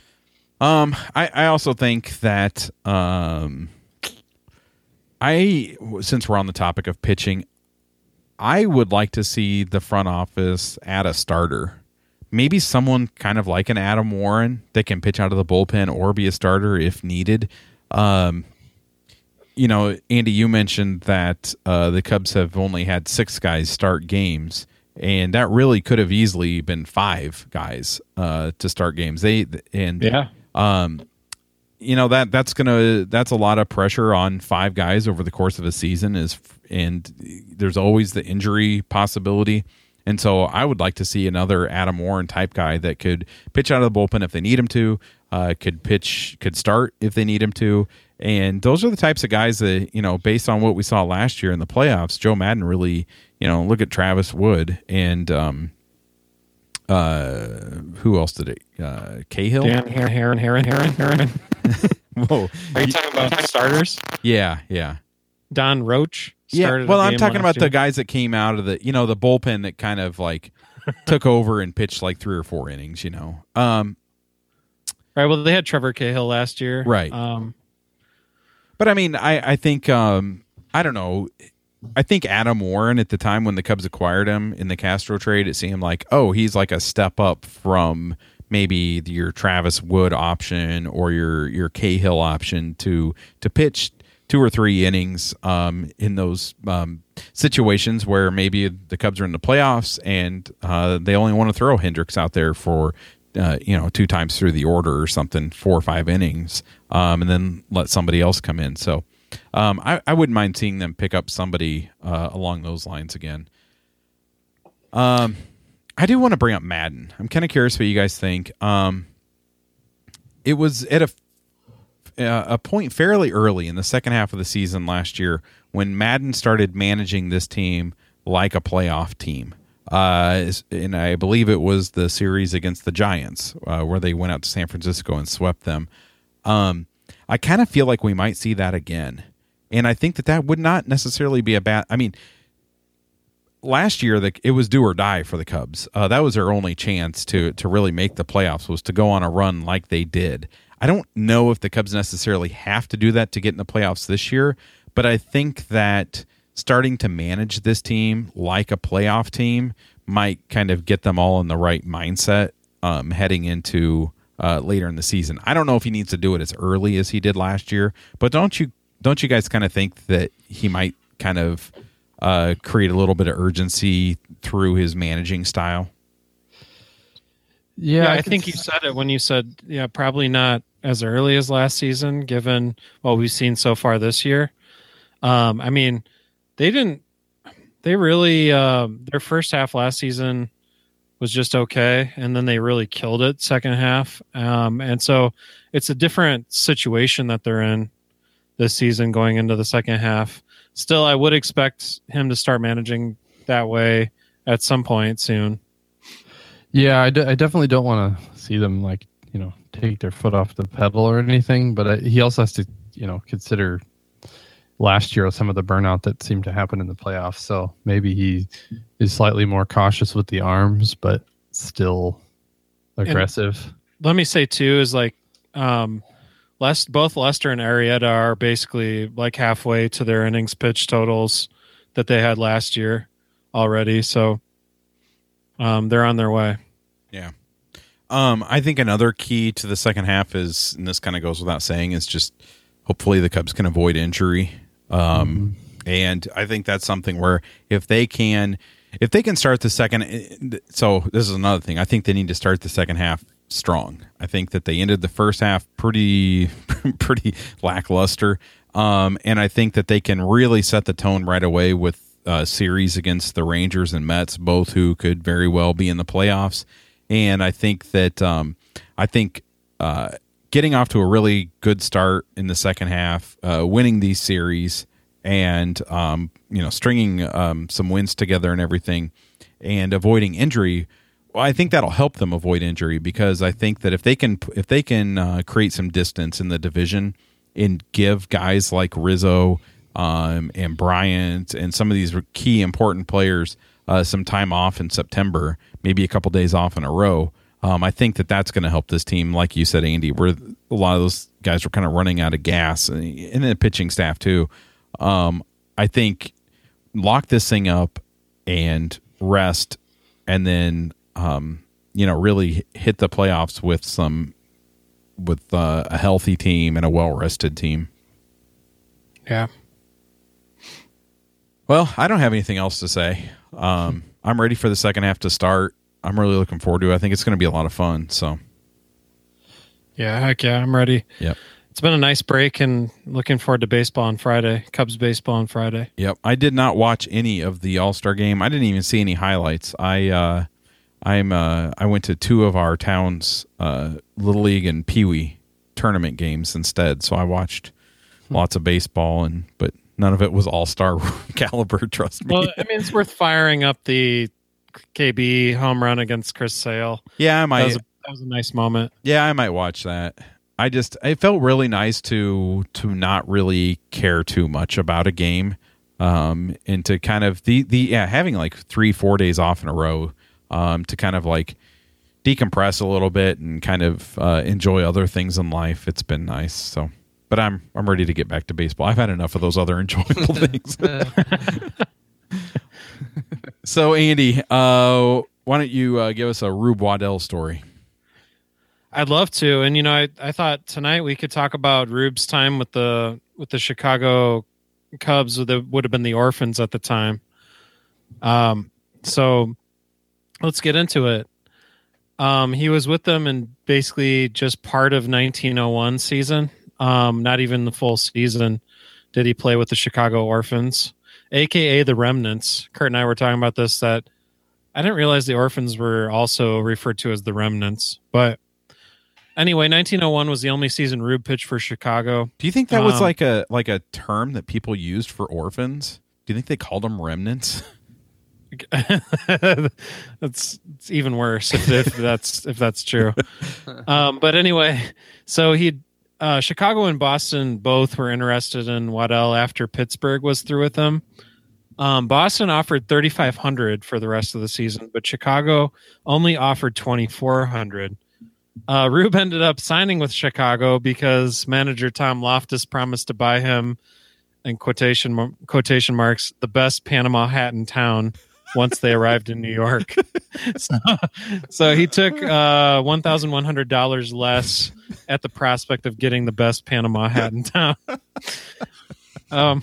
Um, I, I also think that, um, I, since we're on the topic of pitching, I would like to see the front office add a starter. Maybe someone kind of like an Adam Warren that can pitch out of the bullpen or be a starter if needed. Um, you know, Andy, you mentioned that uh, the Cubs have only had six guys start games, and that really could have easily been five guys uh, to start games. They and yeah. Um, you know that that's gonna that's a lot of pressure on five guys over the course of a season. Is and there's always the injury possibility, and so I would like to see another Adam Warren type guy that could pitch out of the bullpen if they need him to, uh, could pitch, could start if they need him to, and those are the types of guys that, you know, based on what we saw last year in the playoffs, Joe Madden really, you know, look at Travis Wood and um, uh, who else did it? Uh, Cahill, Dan Heron, Heron, Heron, Heron, Heron. Whoa, are you talking about starters? Yeah, yeah. Don Roach. Yeah, well, I'm talking about year. the guys that came out of the, you know, the bullpen that kind of like took over and pitched like three or four innings, you know. Um, right. Well, they had Trevor Cahill last year, right? Um, but I mean, I I think um, I don't know. I think Adam Warren at the time when the Cubs acquired him in the Castro trade, it seemed like, oh, he's like a step up from maybe your Travis Wood option or your your Cahill option to to pitch two or three innings um, in those um, situations where maybe the Cubs are in the playoffs and uh, they only want to throw Hendricks out there for uh, you know two times through the order or something, four or five innings, um, and then let somebody else come in. So um, I, I wouldn't mind seeing them pick up somebody uh, along those lines again. Um, I do want to bring up Madden. I'm kind of curious what you guys think. Um, it was at a Uh, a point fairly early in the second half of the season last year when Madden started managing this team like a playoff team. Uh, and I believe it was the series against the Giants uh, where they went out to San Francisco and swept them. Um, I kind of feel like we might see that again. And I think that that would not necessarily be a bad... I mean, last year the, it was do or die for the Cubs. Uh, that was their only chance to to really make the playoffs, was to go on a run like they did. I don't know if the Cubs necessarily have to do that to get in the playoffs this year, but I think that starting to manage this team like a playoff team might kind of get them all in the right mindset um, heading into uh, later in the season. I don't know if he needs to do it as early as he did last year, but don't you don't you guys kind of think that he might kind of uh, create a little bit of urgency through his managing style? Yeah, yeah I, I think you said it when you said, yeah, probably not as early as last season, given what we've seen so far this year. Um, I mean, they didn't, they really, uh, their first half last season was just okay, and then they really killed it second half. Um, and so it's a different situation that they're in this season going into the second half. Still, I would expect him to start managing that way at some point soon. Yeah, I, d- I definitely don't want to see them like, you know, take their foot off the pedal or anything, but I, he also has to, you know, consider last year some of the burnout that seemed to happen in the playoffs. So maybe he is slightly more cautious with the arms, but still aggressive. And let me say too, is like, um, Lest, both Lester and Arrieta are basically like halfway to their innings pitch totals that they had last year already. So um, they're on their way. Yeah. Um, I think another key to the second half is, and this kind of goes without saying, is just hopefully the Cubs can avoid injury. Um, mm-hmm. And I think that's something where if they can, if they can start the second, so this is another thing. I think they need to start the second half strong. I think that they ended the first half pretty, pretty lackluster. Um, and I think that they can really set the tone right away with a series against the Rangers and Mets, both who could very well be in the playoffs. And I think that um, I think uh, getting off to a really good start in the second half, uh, winning these series, and um, you know, stringing um, some wins together and everything, and avoiding injury. Well, I think that'll help them avoid injury, because I think that if they can if they can uh, create some distance in the division and give guys like Rizzo um, and Bryant and some of these key important players uh, some time off in September, maybe a couple days off in a row, um, I think that that's going to help this team. Like you said, Andy, where a lot of those guys were kind of running out of gas, and, and then the pitching staff too. Um, I think lock this thing up and rest, and then um, you know really hit the playoffs with some with uh, a healthy team and a well rested team. Yeah. Well, I don't have anything else to say. Um, I'm ready for the second half to start. I'm really looking forward to it. I think it's going to be a lot of fun. So, yeah, heck yeah, I'm ready. Yep. It's been a nice break, and looking forward to baseball on Friday. Cubs baseball on Friday. Yep. I did not watch any of the All-Star game. I didn't even see any highlights. I uh, I'm uh, I went to two of our town's uh, Little League and Pee Wee tournament games instead. So I watched hmm. lots of baseball, and but. None of it was all-star caliber, trust me. Well, I mean, it's worth firing up the K B home run against Chris Sale. Yeah, I might. That was a, that was a nice moment. Yeah, I might watch that. I just, it felt really nice to to not really care too much about a game, um, and to kind of the the yeah having like three four days off in a row, um, to kind of like decompress a little bit and kind of uh, enjoy other things in life. It's been nice. So. But I'm I'm ready to get back to baseball. I've had enough of those other enjoyable things. So, Andy, uh, why don't you uh, give us a Rube Waddell story? I'd love to. And, you know, I, I thought tonight we could talk about Rube's time with the with the Chicago Cubs, that would have been the Orphans at the time. Um, so let's get into it. Um, he was with them in basically just part of nineteen oh one season. Um, not even the full season did he play with the Chicago Orphans, a k a the Remnants. Kurt and I were talking about this, that I didn't realize the Orphans were also referred to as the Remnants. But anyway, nineteen oh one was the only season Rube pitched for Chicago. Do you think that um, was like a like a term that people used for orphans? Do you think they called them remnants? that's it's even worse if, if that's if that's true. Um, but anyway, so he uh, Chicago and Boston both were interested in Waddell after Pittsburgh was through with him. Um, Boston offered thirty-five hundred for the rest of the season, but Chicago only offered twenty-four hundred. Uh, Rube ended up signing with Chicago because manager Tom Loftus promised to buy him, in quotation quotation marks, the best Panama hat in town once they arrived in New York. so, so he took uh, one thousand one hundred dollars less at the prospect of getting the best Panama hat in town. Um,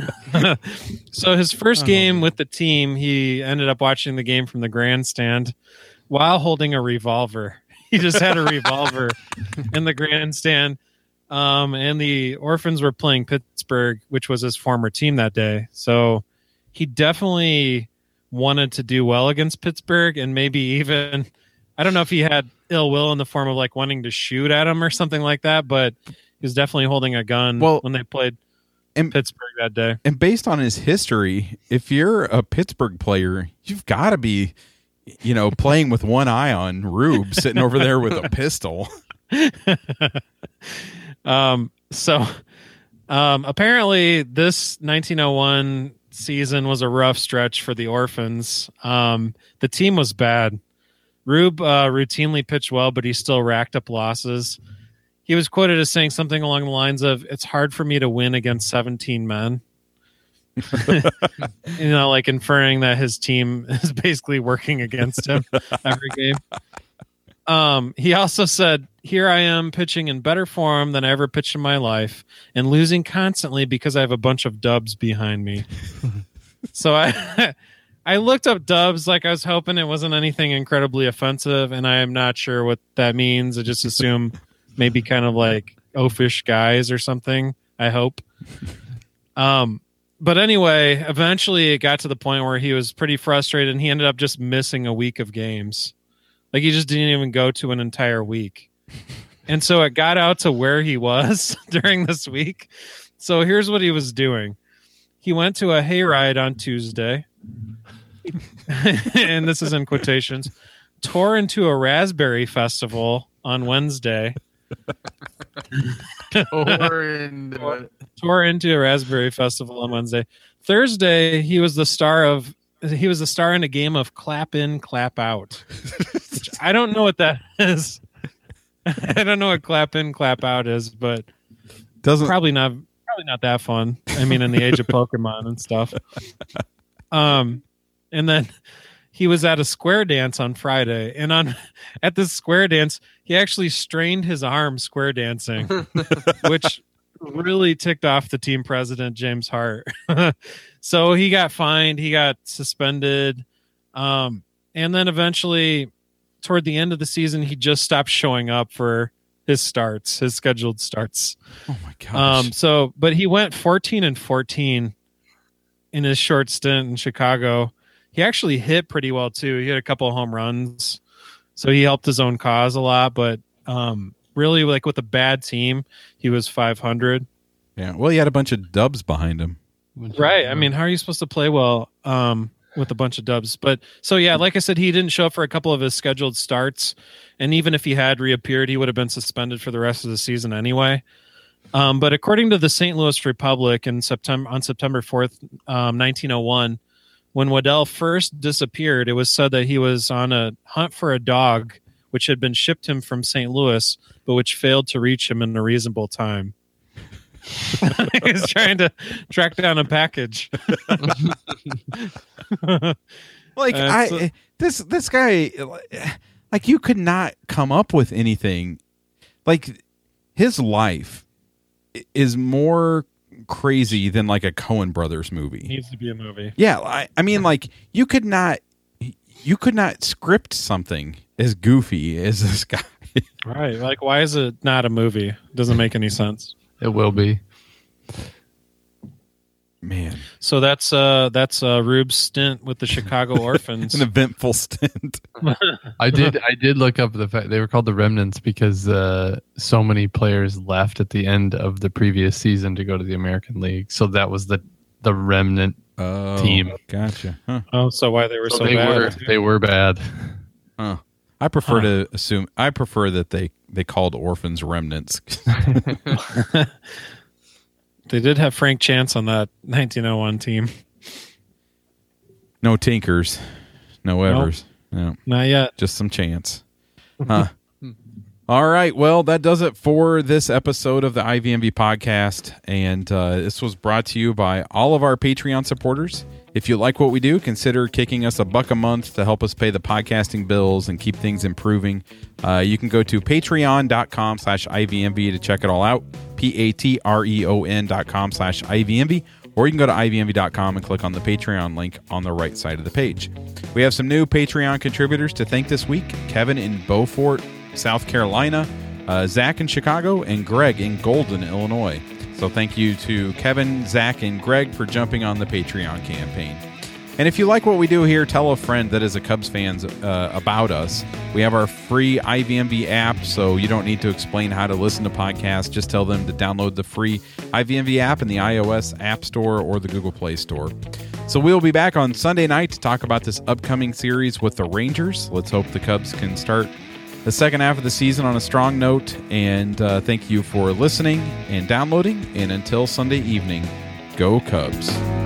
so his first game with the team, he ended up watching the game from the grandstand while holding a revolver. He just had a revolver in the grandstand. Um, and the Orphans were playing Pittsburgh, which was his former team that day. So he definitely wanted to do well against Pittsburgh, and maybe even, I don't know if he had ill will in the form of like wanting to shoot at him or something like that, but he was definitely holding a gun well, when they played and, Pittsburgh that day. And based on his history, if you're a Pittsburgh player, you've got to be, you know, playing with one eye on Rube, sitting over there with a pistol. um. So, um. Apparently, this nineteen oh one season was a rough stretch for the Orphans. Um. The team was bad. Rube uh, routinely pitched well, but he still racked up losses. He was quoted as saying something along the lines of, "It's hard for me to win against seventeen men." You know, like inferring that his team is basically working against him every game. Um, he also said, "Here I am pitching in better form than I ever pitched in my life and losing constantly because I have a bunch of dubs behind me." So I I looked up dubs, like I was hoping it wasn't anything incredibly offensive, and I am not sure what that means. I just assume maybe kind of like oafish guys or something, I hope. Um But anyway, eventually it got to the point where he was pretty frustrated and he ended up just missing a week of games. Like he just didn't even go to an entire week. And so it got out to where he was during this week. So here's what he was doing. He went to a hayride on Tuesday. And this is in quotations. Tore into a raspberry festival on Wednesday. Tore into it. Tore into a raspberry festival on Wednesday. Thursday, he was the star of he was the star in a game of clap in, clap out. Which I don't know what that is. I don't know what clap in, clap out is, but doesn't probably not probably not that fun. I mean, in the age of Pokemon and stuff. Um and then he was at a square dance on Friday, and on at this square dance, he actually strained his arm square dancing, which really ticked off the team president, James Hart. So he got fined, he got suspended, um, and then eventually, toward the end of the season, he just stopped showing up for his starts, his scheduled starts. Oh my gosh. Um, so, but he went fourteen and fourteen in his short stint in Chicago. He actually hit pretty well too. He had a couple of home runs, so he helped his own cause a lot. But um, really, like with a bad team, he was five hundred. Yeah. Well, he had a bunch of dubs behind him. Right. I mean, how are you supposed to play well um, with a bunch of dubs? But so yeah, like I said, he didn't show up for a couple of his scheduled starts, and even if he had reappeared, he would have been suspended for the rest of the season anyway. Um, but according to the Saint Louis Republic, in September on September fourth, um, nineteen oh one. When Waddell first disappeared, it was said that he was on a hunt for a dog, which had been shipped him from Saint Louis, but which failed to reach him in a reasonable time. He was trying to track down a package. Like Uh, I, so- this this guy, like you could not come up with anything. Like his life is more crazy than like a Coen Brothers movie. Needs to be a movie. Yeah, I, I mean, like you could not, you could not script something as goofy as this guy. Right. Like, why is it not a movie? Doesn't make any sense. It will be. Man, So that's uh that's uh Rube's stint with the Chicago Orphans. an eventful stint. I did. I did look up the fact they were called the Remnants because uh, so many players left at the end of the previous season to go to the American League. So that was the the remnant Oh, team. Gotcha. Huh. Oh, so why they were so, So they bad? were they were bad. Huh. I prefer Huh. to assume. I prefer that they they called orphans remnants. They did have Frank Chance on that nineteen oh one team. No tinkers, no evers. No, Not yet. just some chance. Huh. All right. Well, that does it for this episode of the I V M V podcast. And uh, this was brought to you by all of our Patreon supporters. If you like what we do, consider kicking us a buck a month to help us pay the podcasting bills and keep things improving. Uh, you can go to patreon.com slash IVMV to check it all out. P-A-T-R-E-O-N dot com slash IVMV. Or you can go to I V M V dot com and click on the Patreon link on the right side of the page. We have some new Patreon contributors to thank this week. Kevin in Beaufort, South Carolina, uh, Zach in Chicago, and Greg in Golden, Illinois. So thank you to Kevin, Zach, and Greg for jumping on the Patreon campaign. And if you like what we do here, tell a friend that is a Cubs fan uh, about us. We have our free I V M V app, so you don't need to explain how to listen to podcasts. Just tell them to download the free I V M V app in the iOS App Store or the Google Play Store. So we'll be back on Sunday night to talk about this upcoming series with the Rangers. Let's hope the Cubs can start the second half of the season on a strong note. And uh, thank you for listening and downloading. And until Sunday evening, go Cubs.